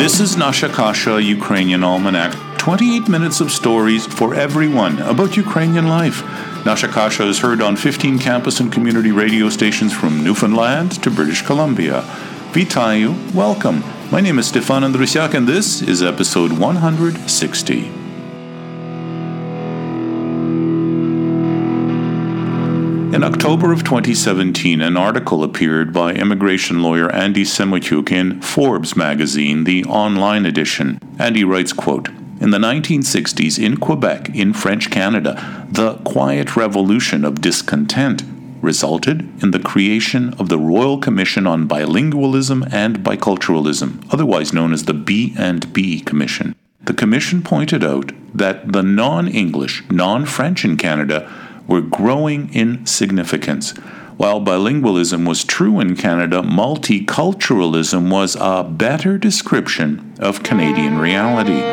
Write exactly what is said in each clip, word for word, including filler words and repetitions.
This is Nasha Kasha, Ukrainian Almanac. twenty-eight minutes of stories for everyone about Ukrainian life. Nasha Kasha is heard on fifteen campus and community radio stations from Newfoundland to British Columbia. Vitayu, welcome. My name is Stefan Andrusiak, and this is episode one hundred sixty. In October of twenty seventeen, an article appeared by immigration lawyer Andy Semotyuk in Forbes magazine, the online edition. Andy writes, quote, "In the nineteen sixties, in Quebec, in French Canada, the quiet revolution of discontent resulted in the creation of the Royal Commission on Bilingualism and Biculturalism, otherwise known as the B and B Commission. The commission pointed out that the non-English, non-French in Canada were growing in significance. While bilingualism was true in Canada, multiculturalism was a better description of Canadian reality."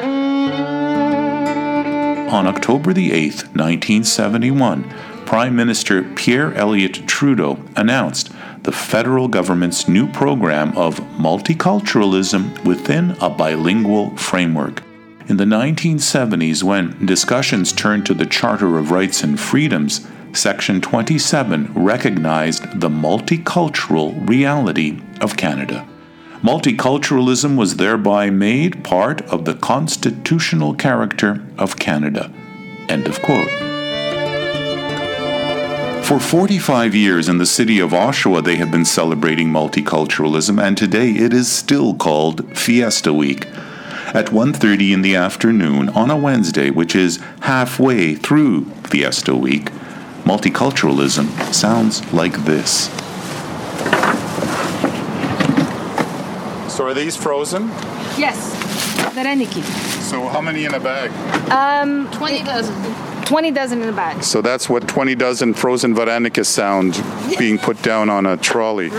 On October the eighth, nineteen seventy-one, Prime Minister Pierre Elliott Trudeau announced the federal government's new program of multiculturalism within a bilingual framework. In the nineteen seventies, when discussions turned to the Charter of Rights and Freedoms, Section twenty-seven recognized the multicultural reality of Canada. Multiculturalism was thereby made part of the constitutional character of Canada. End of quote. For forty-five years in the city of Oshawa, they have been celebrating multiculturalism, and today it is still called Fiesta Week. At one thirty in the afternoon on a Wednesday, which is halfway through Fiesta Week, multiculturalism sounds like this. So are these frozen? Yes, vareniki. So how many in a bag? Um, twenty dozen. twenty dozen in a bag. So that's what twenty dozen frozen varenika sound being put down on a trolley.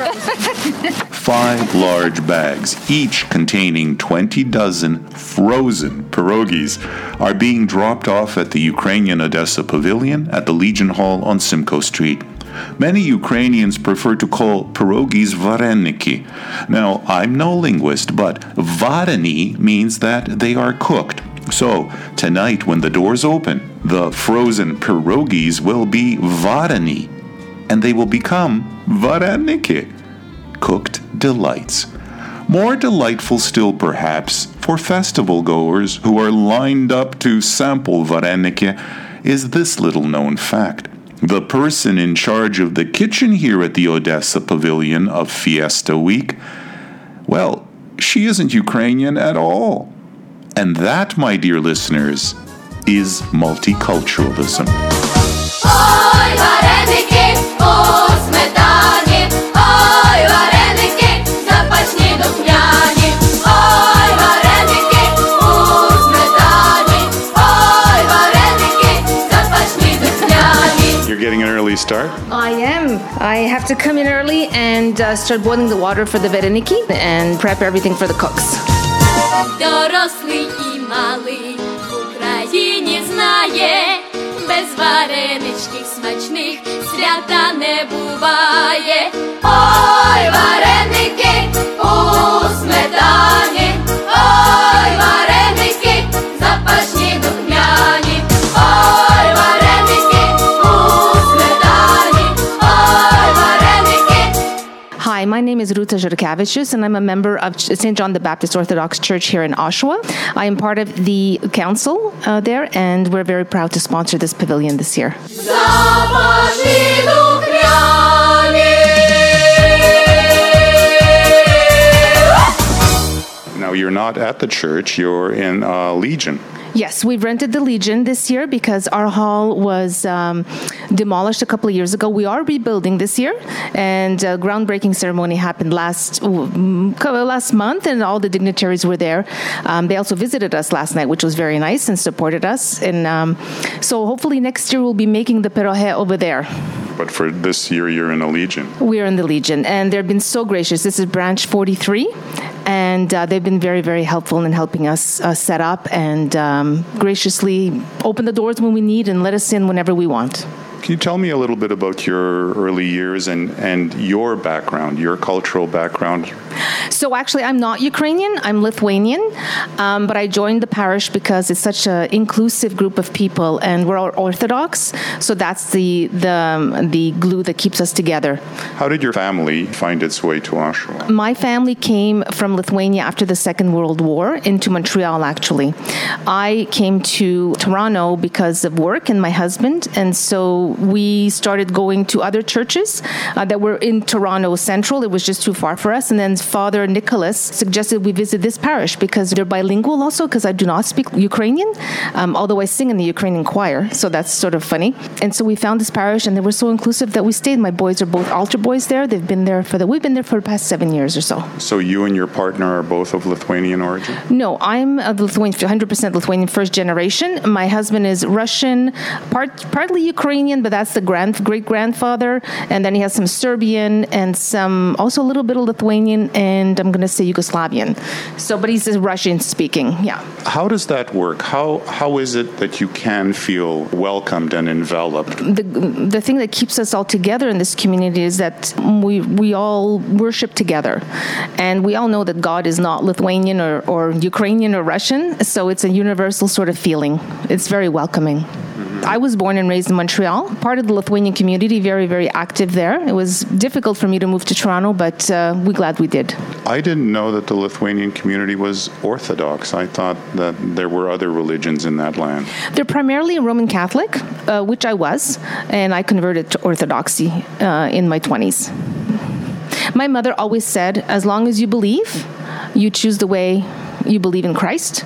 Five large bags, each containing twenty dozen frozen pierogies, are being dropped off at the Ukrainian Odessa Pavilion at the Legion Hall on Simcoe Street. Many Ukrainians prefer to call pierogies vareniki. Now, I'm no linguist, but vareni means that they are cooked. So, tonight when the doors open, the frozen pierogies will be vareni, and they will become vareniki, cooked delights. More delightful still, perhaps, for festival goers who are lined up to sample vareniki, is this little-known fact. The person in charge of the kitchen here at the Odessa Pavilion of Fiesta Week, well, she isn't Ukrainian at all. And that, my dear listeners, is multiculturalism. Ой, вареники у сметані, ой, вареники запашні духмяні, ой, вареники у сметані, ой, вареники запашні духмяні. You're getting an early start? I am. I have to come in early and uh, start boiling the water for the vareniki and prep everything for the cooks. Дорослий і малий в Україні знає, без вареничків смачних свята не буває. Ой, вареники у сметані, ой, вареники запашні духмяні, ой, вареники у сметані, ой, вареники. Hi, my name is Ruta Jurkavicius, and I'm a member of Saint John the Baptist Orthodox Church here in Oshawa. I am part of the council uh, there, and we're very proud to sponsor this pavilion this year. Now, you're not at the church, you're in uh, Legion. Yes, we've rented the Legion this year because our hall was um, demolished a couple of years ago. We are rebuilding this year, and a groundbreaking ceremony happened last last month, and all the dignitaries were there. Um, they also visited us last night, which was very nice, and supported us. And um, so hopefully next year we'll be making the perohe over there. But for this year, you're in a Legion. We're in the Legion, and they've been so gracious. This is branch forty-three, and uh, they've been very, very helpful in helping us uh, set up and um, graciously open the doors when we need and let us in whenever we want. Can you tell me a little bit about your early years and, and your background, your cultural background? So actually, I'm not Ukrainian. I'm Lithuanian, um, but I joined the parish because it's such an inclusive group of people, and we're all Orthodox. So that's the the the glue that keeps us together. How did your family find its way to Oshawa? My family came from Lithuania after the Second World War into Montreal. Actually, I came to Toronto because of work and my husband, and so we started going to other churches uh, that were in Toronto Central. It was just too far for us, and then Father Nicholas suggested we visit this parish because they're bilingual also, because I do not speak Ukrainian, um, although I sing in the Ukrainian choir, so that's sort of funny. And so we found this parish, and they were so inclusive that we stayed. My boys are both altar boys there. They've been there for the, we've been there for the past seven years or so. So you and your partner are both of Lithuanian origin? No, I'm a Lithuanian, one hundred percent Lithuanian, first generation. My husband is Russian, part, partly Ukrainian, but that's the grand, great-grandfather, and then he has some Serbian and some, also a little bit of Lithuanian, and I'm going to say Yugoslavian. So, but he's Russian speaking, yeah. How does that work? How How is it that you can feel welcomed and enveloped? The the thing that keeps us all together in this community is that we we all worship together, and we all know that God is not Lithuanian or, or Ukrainian or Russian, so it's a universal sort of feeling. It's very welcoming. I was born and raised in Montreal, part of the Lithuanian community, very, very active there. It was difficult for me to move to Toronto, but uh, we're glad we did. I didn't know that the Lithuanian community was Orthodox. I thought that there were other religions in that land. They're primarily Roman Catholic, uh, which I was, and I converted to Orthodoxy uh, in my twenties. My mother always said, as long as you believe, you choose the way you believe in Christ.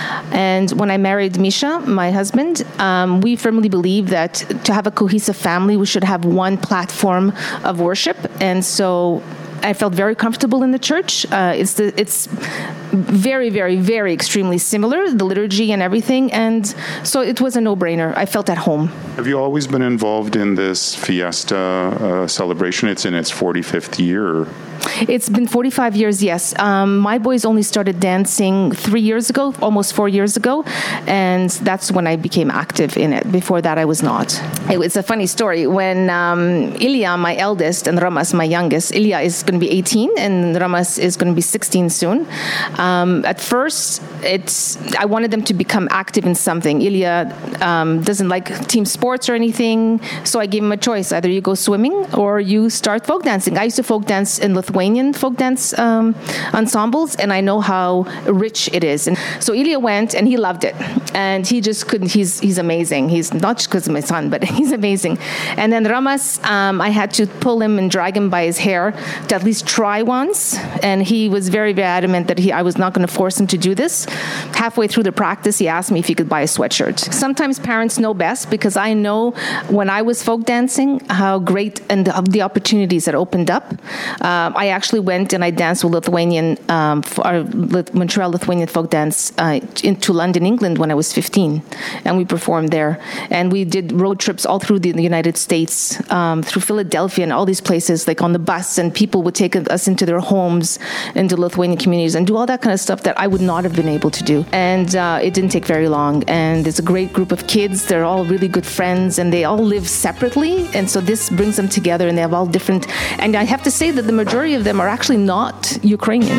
And when I married Misha, my husband, um, we firmly believe that to have a cohesive family, we should have one platform of worship. And so I felt very comfortable in the church. Uh, it's the, it's very, very, very extremely similar, the liturgy and everything. And so it was a no-brainer. I felt at home. Have you always been involved in this fiesta uh, celebration? It's in its forty-fifth year. It's been forty-five years, yes. Um, my boys only started dancing three years ago, almost four years ago, and that's when I became active in it. Before that, I was not. It was a funny story. When um, Ilya, my eldest, and Ramas, my youngest, Ilya is going to be eighteen, and Ramas is going to be sixteen soon. Um, at first, it's I wanted them to become active in something. Ilya um, doesn't like team sports or anything, so I gave him a choice. Either you go swimming or you start folk dancing. I used to folk dance in Lithuanian folk dance um, ensembles, and I know how rich it is. And so Ilya went, and he loved it, and he just couldn't. He's he's amazing. He's not just because of my son, but he's amazing. And then Ramas, um, I had to pull him and drag him by his hair to at least try once, and he was very, very adamant that he I was not going to force him to do this. Halfway through the practice, he asked me if he could buy a sweatshirt. Sometimes parents know best, because I know when I was folk dancing how great and the, the opportunities that opened up. Um, I actually went and I danced with Lithuanian, um, for our Montreal Lithuanian folk dance uh, into London, England when I was fifteen, and we performed there. And we did road trips all through the, the United States, um, through Philadelphia and all these places, like on the bus, and people would take us into their homes, into Lithuanian communities, and do all that kind of stuff that I would not have been able to do. And uh, it didn't take very long. And it's a great group of kids. They're all really good friends, and they all live separately. And so this brings them together, and they have all different. And I have to say that the majority of them are actually not Ukrainian.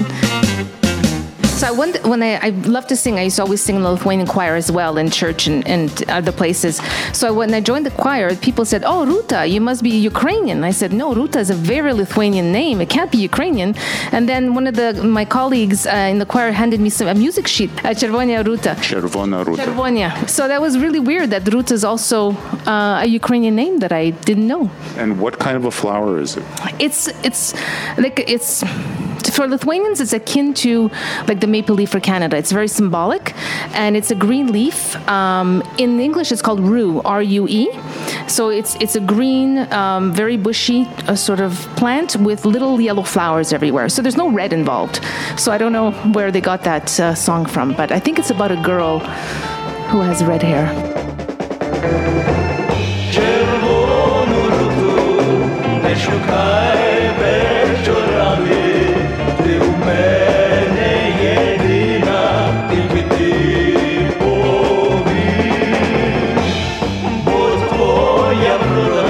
So I went, when I, I love to sing, I used to always sing in the Lithuanian choir as well in church and, and other places. So when I joined the choir, people said, "Oh, Ruta, you must be Ukrainian." I said, "No, Ruta is a very Lithuanian name. It can't be Ukrainian." And then one of the my colleagues uh, in the choir handed me some a music sheet, uh, Chervonia Ruta. Chervona Ruta. Chervonia. So that was really weird that Ruta is also uh, a Ukrainian name that I didn't know. And what kind of a flower is it? It's it's like it's. For Lithuanians, it's akin to like the maple leaf for Canada. It's very symbolic, and it's a green leaf. Um, in English, it's called rue, R U E. So it's it's a green, um, very bushy uh, sort of plant with little yellow flowers everywhere. So there's no red involved. So I don't know where they got that uh, song from, but I think it's about a girl who has red hair. Твоя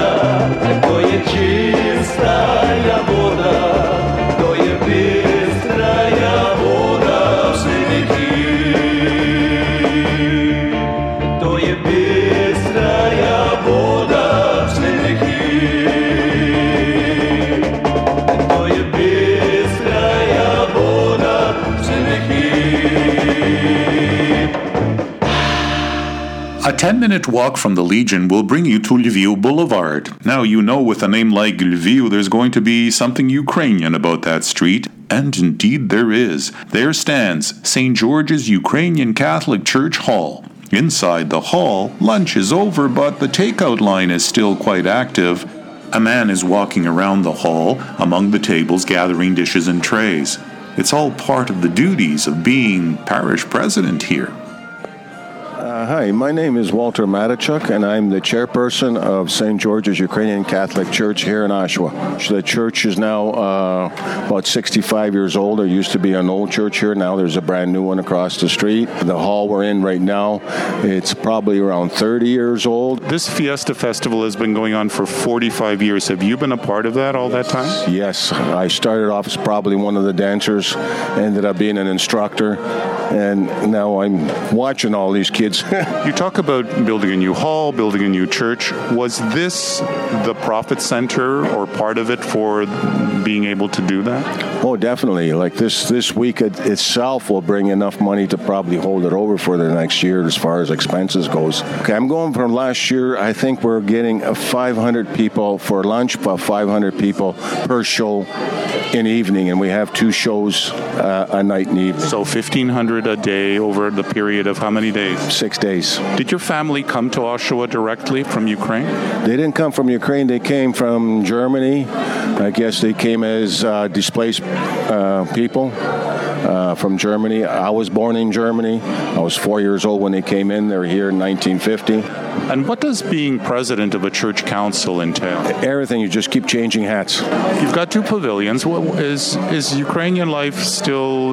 ten-minute walk from the Legion will bring you to Lviv Boulevard. Now, you know with a name like Lviv, there's going to be something Ukrainian about that street. And indeed there is. There stands Saint George's Ukrainian Catholic Church Hall. Inside the hall, lunch is over, but the takeout line is still quite active. A man is walking around the hall, among the tables gathering dishes and trays. It's all part of the duties of being parish president here. Uh, hi, my name is Walter Matichuk, and I'm the chairperson of Saint George's Ukrainian Catholic Church here in Oshawa. The church is now uh, about sixty-five years old. There used to be an old church here. Now there's a brand new one across the street. The hall we're in right now, it's probably around thirty years old. This Fiesta Festival has been going on for forty-five years. Have you been a part of that all that time? Yes, I started off as probably one of the dancers, ended up being an instructor, and now I'm watching all these kids. You talk about building a new hall, building a new church. Was this the profit center or part of it for being able to do that? Oh, definitely. Like this this week it, itself will bring enough money to probably hold it over for the next year as far as expenses goes. Okay, I'm going from last year. I think we're getting five hundred people for lunch, about five hundred people per show in evening, and we have two shows uh, a night and evening. So fifteen hundred a day over the period of how many days? Six days. Did your family come to Oshawa directly from Ukraine? They didn't come from Ukraine. They came from Germany. I guess they came as uh, displaced uh, people uh, from Germany. I was born in Germany. I was four years old when they came in. They were here in nineteen fifty. And what does being president of a church council entail? Everything. You just keep changing hats. You've got two pavilions. What, is is Ukrainian life still,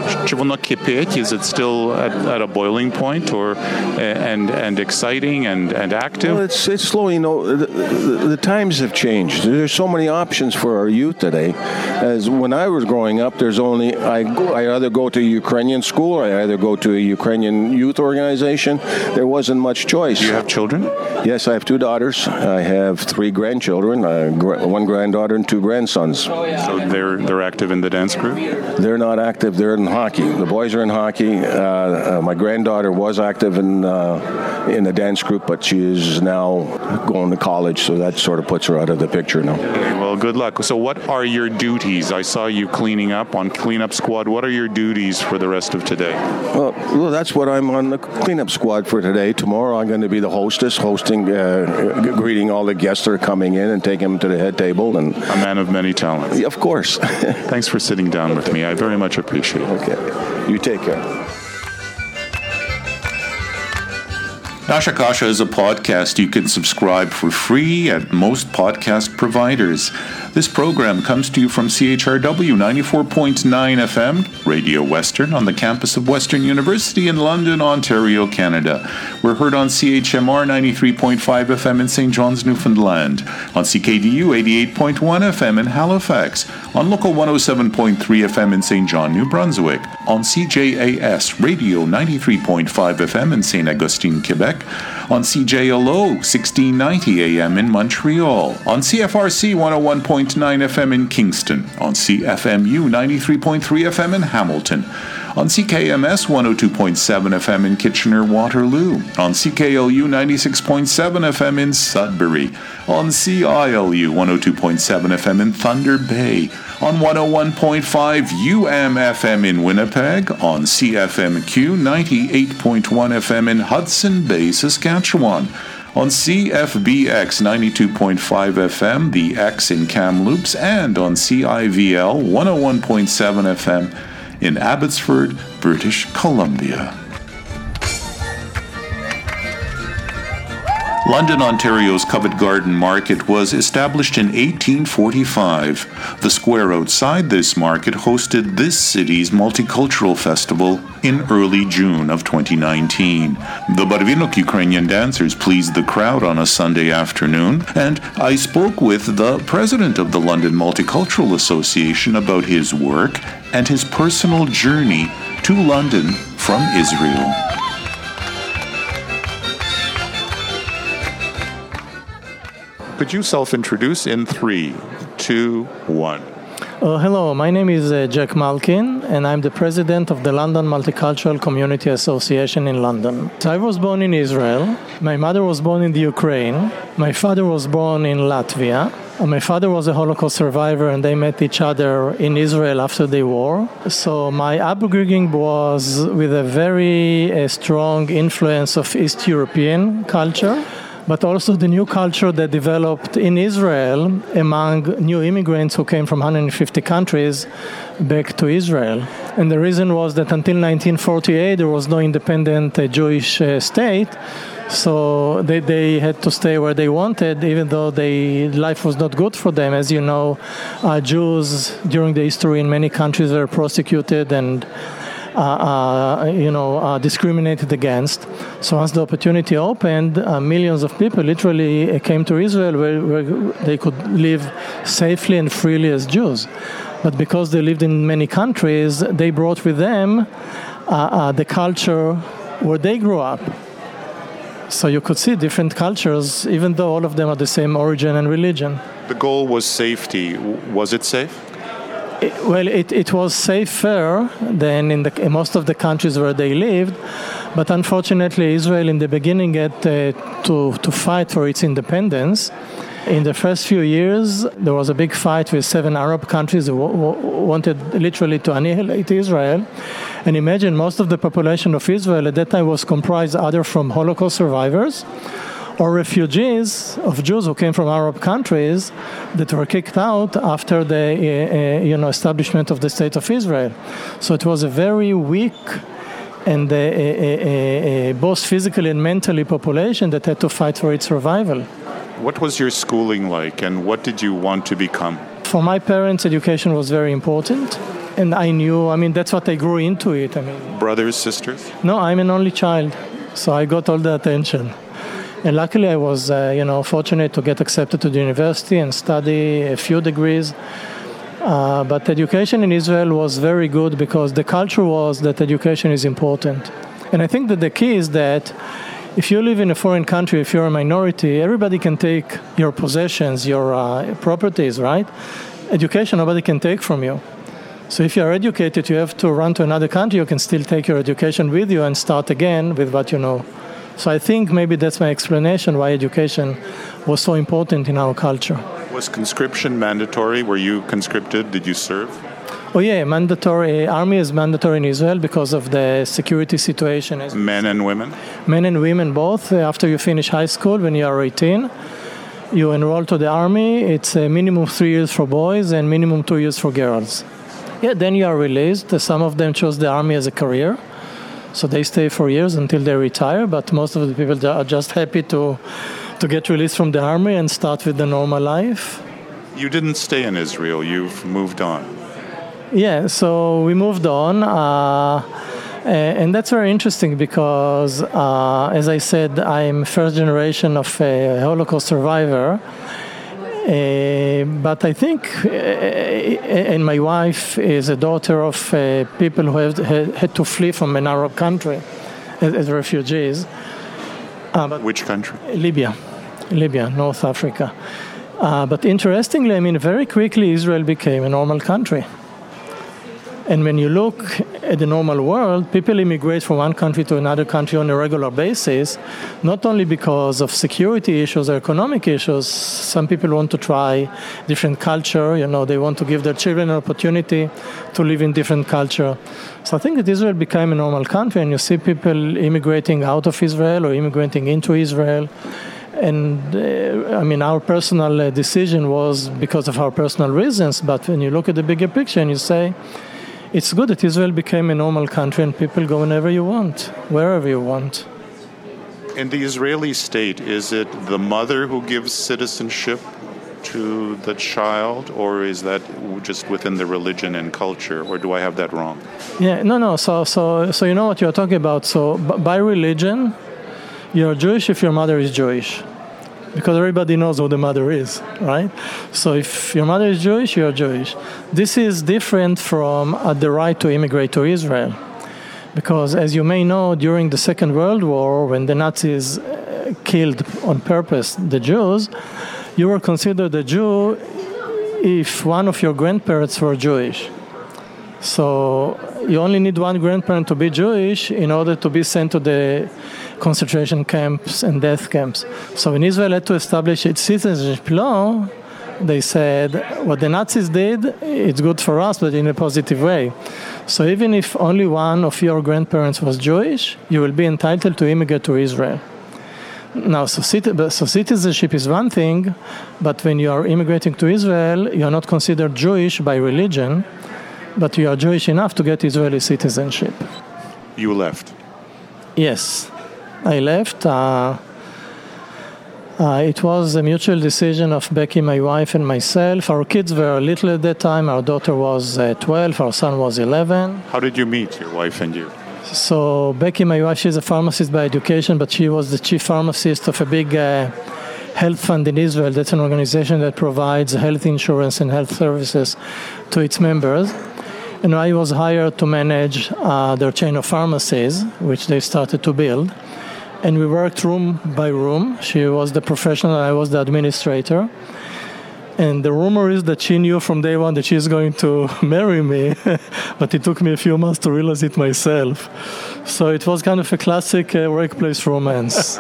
uh, is it still at, at a boiling point, or and and exciting and, and active? Well, it's it's slowly. You know, the, the, the times have changed. There's so many options for our youth today. As when I was growing up, there's only I go, I either go to a Ukrainian school or I either go to a Ukrainian youth organization. There wasn't much choice. Do you have children? Yes, I have two daughters. I have three grandchildren, uh, gr- one granddaughter and two grandsons. So they're they're active in the dance group? They're not active. They're in hockey. The boys are in hockey. Uh, uh, my granddaughter was active in uh, in the dance group, but she is now going to college, so that sort of puts her out of the picture now. Well, good luck. So what are your duties? I saw you cleaning up on cleanup squad. What are your duties for the rest of today? Well, well that's what I'm on the cleanup squad for today. Tomorrow I'm going to be the hostess, hosting, uh, g- greeting all the guests that are coming in and taking them to the head table. And a man of many talents. Yeah, of course. Thanks for sitting down with me. I very much appreciate it. Okay. You take care. Nasha Kasha is a podcast you can subscribe for free at most podcast providers. This program comes to you from C H R W ninety-four point nine F M, Radio Western, on the campus of Western University in London, Ontario, Canada. We're heard on C H M R ninety-three point five F M in Saint John's, Newfoundland, on C K D U eighty-eight point one F M in Halifax, on Local one oh seven point three F M in Saint John, New Brunswick, on C J A S Radio ninety-three point five F M in Saint Augustine, Quebec, on C J L O sixteen ninety A M in Montreal, on C F R C one oh one point nine F M in Kingston, on C F M U ninety-three point three F M in Hamilton, on C K M S one oh two point seven F M in Kitchener-Waterloo, on C K L U ninety-six point seven F M in Sudbury, on C I L U one oh two point seven F M in Thunder Bay, on one oh one point five U M F M in Winnipeg, on C F M Q ninety-eight point one F M in Hudson Bay, Saskatchewan, on C F B X ninety-two point five F M, the X in Kamloops, and on C I V L one oh one point seven F M in Abbotsford, British Columbia. London, Ontario's Covent Garden Market was established in eighteen forty-five. The square outside this market hosted this city's multicultural festival in early June of twenty nineteen. The Barvinok Ukrainian dancers pleased the crowd on a Sunday afternoon, and I spoke with the president of the London Multicultural Association about his work and his personal journey to London from Israel. Could you self-introduce in three, two, one? Uh, hello, my name is uh, Jack Malkin, and I'm the president of the London Multicultural Community Association in London. So I was born in Israel. My mother was born in the Ukraine. My father was born in Latvia. Uh, my father was a Holocaust survivor, and they met each other in Israel after the war. So my upbringing was with a very uh, strong influence of East European culture, but also the new culture that developed in Israel among new immigrants who came from one hundred fifty countries back to Israel. And the reason was that until nineteen forty-eight, there was no independent uh, Jewish uh, state, so they, they had to stay where they wanted, even though they, life was not good for them. As you know, uh, Jews during the history in many countries were persecuted and Uh, uh, you know, uh, discriminated against. So once the opportunity opened, uh, millions of people literally uh, came to Israel where, where they could live safely and freely as Jews. But because they lived in many countries, they brought with them uh, uh, the culture where they grew up. So you could see different cultures, even though all of them are the same origin and religion. The goal was safety. Was it safe? It, well, it, it was safer than in, the, in most of the countries where they lived, but unfortunately Israel in the beginning had uh, to, to fight for its independence. In the first few years, there was a big fight with seven Arab countries who w- w- wanted literally to annihilate Israel. And imagine most of the population of Israel at that time was comprised either from Holocaust survivors or refugees of Jews who came from Arab countries that were kicked out after the uh, uh, you know, establishment of the State of Israel. So it was a very weak and uh, uh, uh, both physically and mentally population that had to fight for its survival. What was your schooling like, and what did you want to become? For my parents, education was very important, and I knew, I mean, that's what I grew into it. I mean, Brothers, sisters? No, I'm an only child, so I got all the attention. And luckily, I was, uh, you know, fortunate to get accepted to the university and study a few degrees. Uh, but education in Israel was very good because the culture was that education is important. And I think that the key is that if you live in a foreign country, if you're a minority, everybody can take your possessions, your uh, properties, right? Education, nobody can take from you. So if you're educated, you have to run to another country, you can still take your education with you and start again with what you know. So I think maybe that's my explanation why education was so important in our culture. Was conscription mandatory? Were you conscripted? Did you serve? Oh yeah, mandatory. Army is mandatory in Israel because of the security situation. Men and women? Men and women both. After you finish high school, when you are eighteen, you enroll to the army. It's a minimum three years for boys and minimum two years for girls. Yeah, then you are released. Some of them chose the army as a career. So they stay for years until they retire, but most of the people are just happy to to get released from the army and start with the normal life. You didn't stay in Israel, you've moved on. Yeah, so we moved on, uh, and that's very interesting because, uh, as I said, I'm first generation of a Holocaust survivor. Uh, but I think, uh, and my wife is a daughter of uh, people who have, had, had to flee from an Arab country as, as refugees. Uh, but Which country? Libya, Libya, North Africa. Uh, but interestingly, I mean, very quickly Israel became a normal country. And when you look at the normal world, people immigrate from one country to another country on a regular basis, not only because of security issues or economic issues. Some people want to try different culture, you know, they want to give their children an opportunity to live in different culture. So I think that Israel became a normal country, and you see people immigrating out of Israel or immigrating into Israel. And uh, I mean, our personal uh, decision was because of our personal reasons, but when you look at the bigger picture and you say, it's good that Israel became a normal country and people go whenever you want, wherever you want. In the Israeli state, is it the mother who gives citizenship to the child, or is that just within the religion and culture, or do I have that wrong? Yeah, no, no. So, so, so you know what you're talking about. So, b- by religion, you're Jewish if your mother is Jewish, because everybody knows who the mother is, right? So, if your mother is Jewish, you're Jewish. This is different from uh, the right to immigrate to Israel, because as you may know, during the Second World War, when the Nazis uh, killed on purpose the Jews, you were considered a Jew if one of your grandparents were Jewish. So you only need one grandparent to be Jewish in order to be sent to the concentration camps and death camps. So when Israel had to establish its citizenship law, they said, what the Nazis did, it's good for us, but in a positive way. So even if only one of your grandparents was Jewish, you will be entitled to immigrate to Israel. Now, so, so citizenship is one thing, but when you are immigrating to Israel, you are not considered Jewish by religion, but you are Jewish enough to get Israeli citizenship. You left? Yes, I left. Uh, uh, it was a mutual decision of Becky, my wife, and myself. Our kids were little at that time. Our daughter was uh, twelve, our son was eleven. How did you meet, your wife and you? So Becky, my wife, she's a pharmacist by education, but she was the chief pharmacist of a big uh, health fund in Israel. That's an organization that provides health insurance and health services to its members. And I was hired to manage uh, their chain of pharmacies, which they started to build. And we worked room by room. She was the professional, I was the administrator. And the rumor is that she knew from day one that she's going to marry me, but it took me a few months to realize it myself. So it was kind of a classic uh, workplace romance.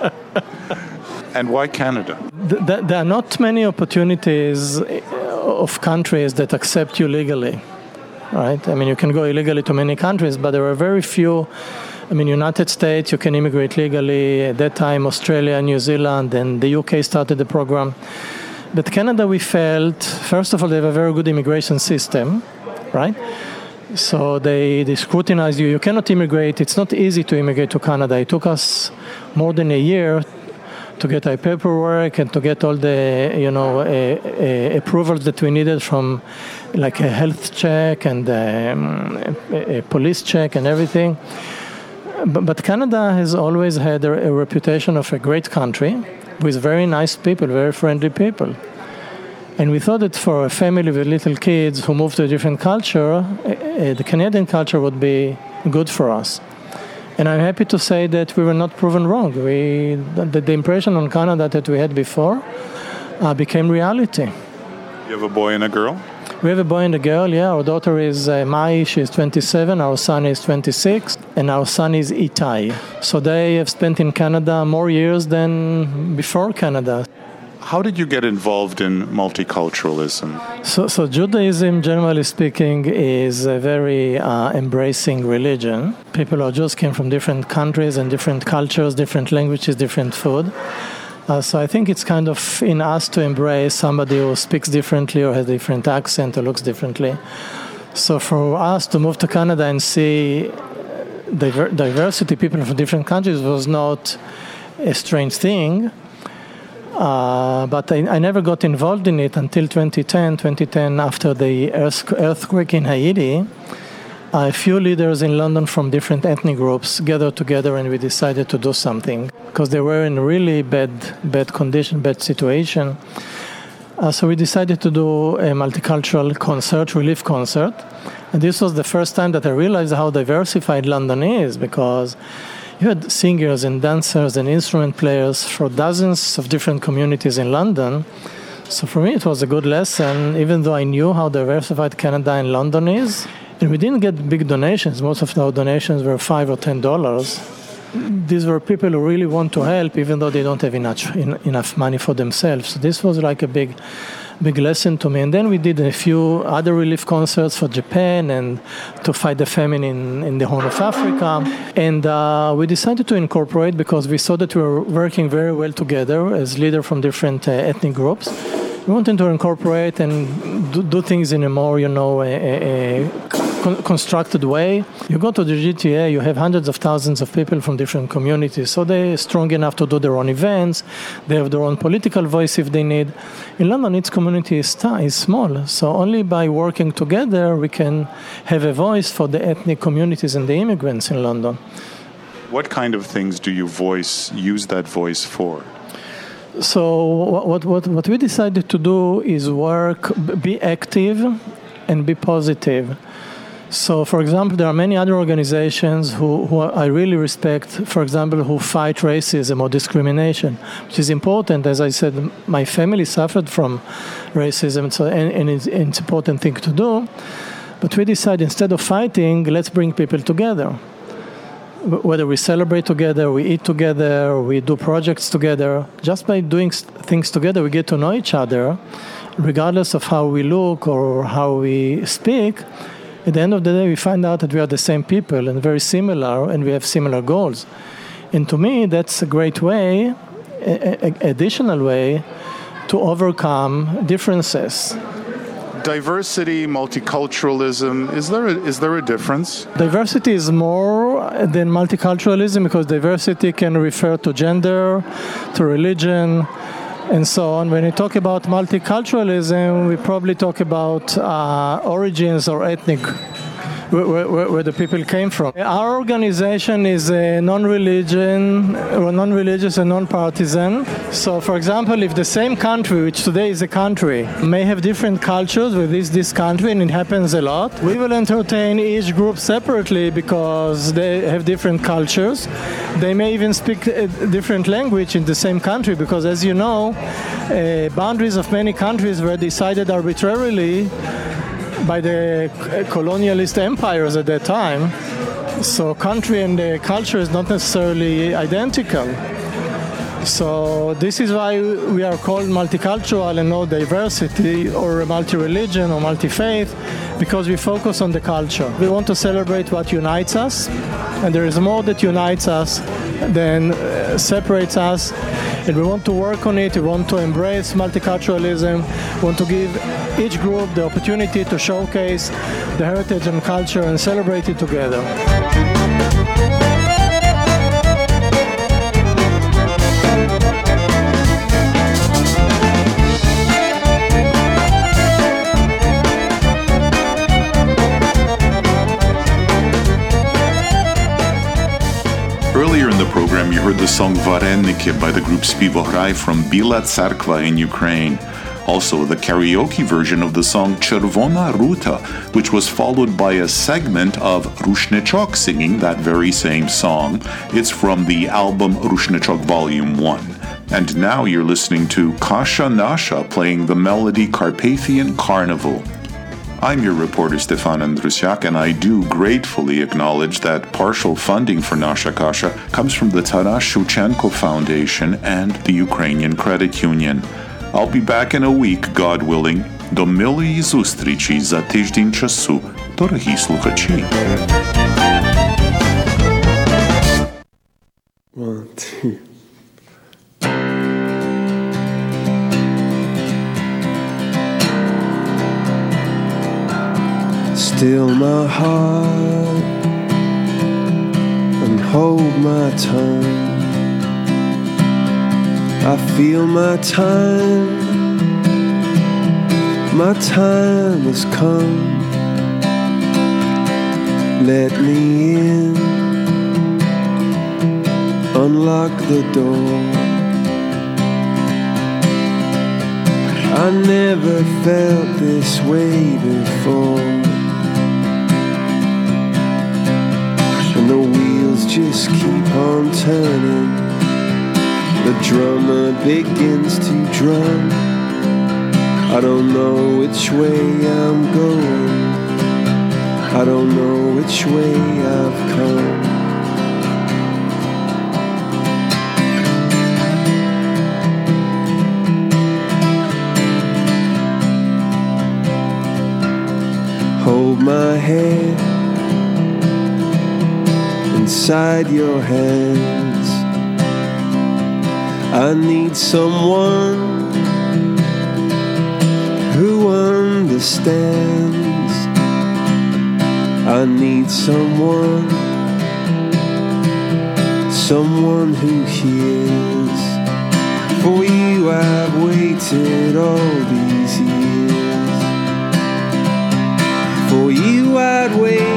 And why Canada? Th- th- there are not many opportunities of countries that accept you legally. Right? I mean, you can go illegally to many countries, but there are very few. I mean, United States, you can immigrate legally. At that time, Australia, New Zealand, and the U K started the program. But Canada, we felt, first of all, they have a very good immigration system, right? So they, they scrutinize you. You cannot immigrate. It's not easy to immigrate to Canada. It took us more than a year to get our paperwork and to get all the, you know, uh, uh, approvals that we needed from, like a health check and um, a, a police check and everything. But, but Canada has always had a, a reputation of a great country with very nice people, very friendly people. And we thought that for a family with little kids who move to a different culture, uh, uh, the Canadian culture would be good for us. And I'm happy to say that we were not proven wrong. We, the, the impression on Canada that we had before uh, became reality. You have a boy and a girl? We have a boy and a girl, yeah. Our daughter is uh, Mai, she's twenty-seven. Our son is twenty-six. And our son is Itai. So they have spent in Canada more years than before Canada. How did you get involved in multiculturalism? So, so Judaism, generally speaking, is a very uh, embracing religion. People who just came from different countries and different cultures, different languages, different food. Uh, so I think it's kind of in us to embrace somebody who speaks differently or has a different accent or looks differently. So for us to move to Canada and see diver- diversity, people from different countries, was not a strange thing. Uh, but I, I never got involved in it until twenty ten. twenty ten, after the earth, earthquake in Haiti, a few leaders in London from different ethnic groups gathered together and we decided to do something because they were in really bad, bad condition, bad situation. Uh, so we decided to do a multicultural concert, relief concert. And this was the first time that I realized how diversified London is, because you had singers and dancers and instrument players for dozens of different communities in London. So for me, it was a good lesson, even though I knew how diversified Canada and London is. And we didn't get big donations. Most of our donations were five or ten dollars. These were people who really want to help, even though they don't have enough enough money for themselves. So this was like a big, big lesson to me. And then we did a few other relief concerts for Japan and to fight the famine in, in the Horn of Africa. And uh, we decided to incorporate because we saw that we were working very well together as leaders from different uh, ethnic groups. We wanted to incorporate and do, do things in a more, you know, a, a, a con- constructed way. You go to the G T A, you have hundreds of thousands of people from different communities, so they're strong enough to do their own events. They have their own political voice if they need. In London, its community is, t- is small, so only by working together we can have a voice for the ethnic communities and the immigrants in London. What kind of things do you voice, use that voice for? So what, what, what we decided to do is work, be active and be positive. So, for example, there are many other organizations who, who I really respect, for example, who fight racism or discrimination, which is important. As I said, my family suffered from racism, so and, and it's, it's an important thing to do. But we decided, instead of fighting, let's bring people together. Whether we celebrate together, we eat together, we do projects together. Just by doing things together, we get to know each other, regardless of how we look or how we speak. At the end of the day, we find out that we are the same people and very similar, and we have similar goals. And to me, that's a great way, a, a, additional way, to overcome differences. Diversity, multiculturalism, is there a, is there a difference? Diversity is more than multiculturalism because diversity can refer to gender, to religion, and so on. When we talk about multiculturalism, we probably talk about uh, origins or ethnic, where, where, where the people came from. Our organization is a non-religion, or non-religious and non-partisan. So, for example, if the same country, which today is a country, may have different cultures within this country, and it happens a lot, we will entertain each group separately because they have different cultures. They may even speak a different language in the same country because, as you know, uh, boundaries of many countries were decided arbitrarily by the colonialist empires at that time. So country and the culture is not necessarily identical. So this is why we are called multicultural and not diversity or multi-religion or multi-faith, because we focus on the culture. We want to celebrate what unites us, and there is more that unites us than uh, separates us. And we want to work on it. We want to embrace multiculturalism. We want to give each group the opportunity to showcase the heritage and culture and celebrate it together. Earlier in the program, you heard the song Vareniki by the group Spivohrai from Bila Tsarkva in Ukraine. Also, the karaoke version of the song Chervona Ruta, which was followed by a segment of Rushnechok singing that very same song. It's from the album Rushnechok Volume one. And now you're listening to Kasha Nasha playing the melody Carpathian Carnival. I'm your reporter Stefan Andrusiak, and I do gratefully acknowledge that partial funding for Nasha Kasha comes from the Taras Shevchenko Foundation and the Ukrainian Credit Union. I'll be back in a week, God willing. До милої зустрічі за тиждень часу, дорогі слухачі. One, two. Still my heart and hold my tongue. I feel my time, my time has come. Let me in, unlock the door. I never felt this way before. And the wheels just keep on turning. The drummer begins to drum. I don't know which way I'm going. I don't know which way I've come. Hold my head inside your hands. I need someone who understands. I need someone, someone who hears. For you I've waited all these years. For you I'd wait